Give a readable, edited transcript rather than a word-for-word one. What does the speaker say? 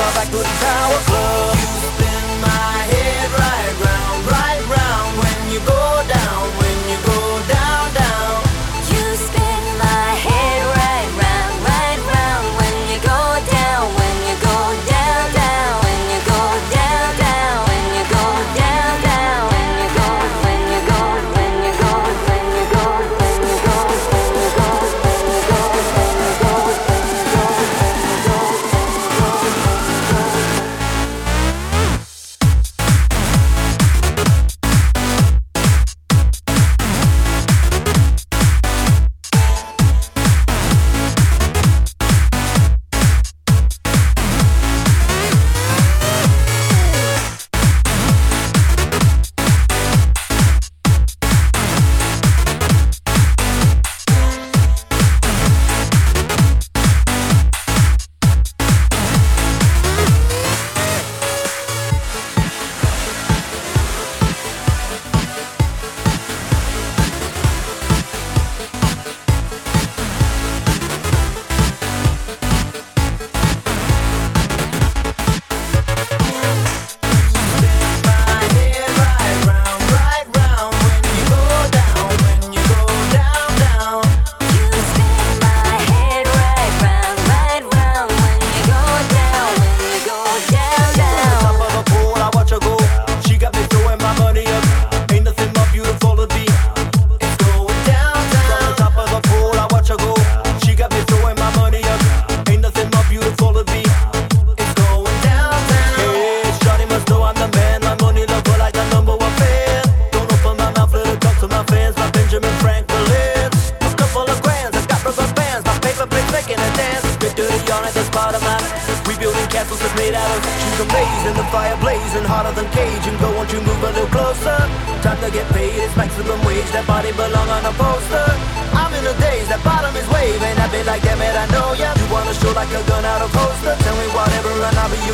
my back to the Tower Club. You spin my head right round when you go down, when you go down, down. You spin my head right round when you go down, when you go down, down, when you go down, down, when you go down, down, when you go, when you go, when you go, when you go, when you go, when you go, when you go, when you go, when you go, castles that's made out of shoes and blazing, the fire blazing hotter than Cajun. Go, won't you move a little closer? Time to get paid, it's maximum wage. That body belong on a poster. I'm in a daze, that bottom is waving. I be like, damn it, I know ya. You wanna show like a gun out of holster? Tell me whatever and I'll be